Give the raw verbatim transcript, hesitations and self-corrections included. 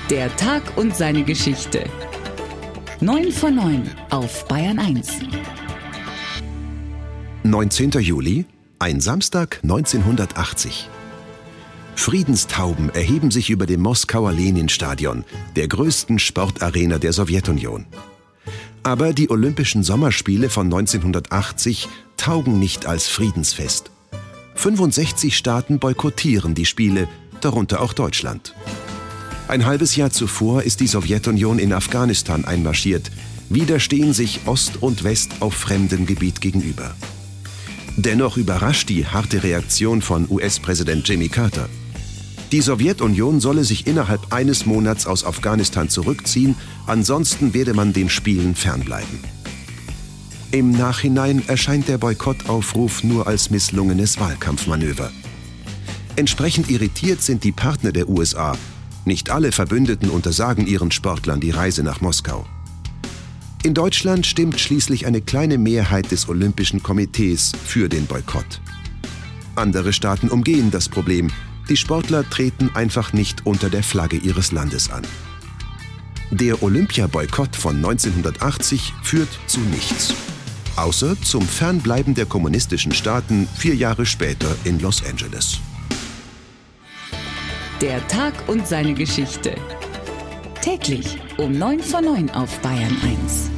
Der Tag und seine Geschichte. neun vor neun auf Bayern eins. neunzehnter Juli, ein Samstag neunzehnhundertachtzig. Friedenstauben erheben sich über dem Moskauer Leninstadion, der größten Sportarena der Sowjetunion. Aber die Olympischen Sommerspiele von neunzehnhundertachtzig taugen nicht als Friedensfest. fünfundsechzig Staaten boykottieren die Spiele, darunter auch Deutschland. Ein halbes Jahr zuvor ist die Sowjetunion in Afghanistan einmarschiert. Wieder stehen sich Ost und West auf fremdem Gebiet gegenüber. Dennoch überrascht die harte Reaktion von U S-Präsident Jimmy Carter. Die Sowjetunion solle sich innerhalb eines Monats aus Afghanistan zurückziehen, ansonsten werde man den Spielen fernbleiben. Im Nachhinein erscheint der Boykottaufruf nur als misslungenes Wahlkampfmanöver. Entsprechend irritiert sind die Partner der U S A. Nicht alle Verbündeten untersagen ihren Sportlern die Reise nach Moskau. In Deutschland stimmt schließlich eine kleine Mehrheit des Olympischen Komitees für den Boykott. Andere Staaten umgehen das Problem. Die Sportler treten einfach nicht unter der Flagge ihres Landes an. Der Olympiaboykott von neunzehnhundertachtzig führt zu nichts. Außer zum Fernbleiben der kommunistischen Staaten vier Jahre später in Los Angeles. Der Tag und seine Geschichte. Täglich um neun vor neun auf Bayern eins.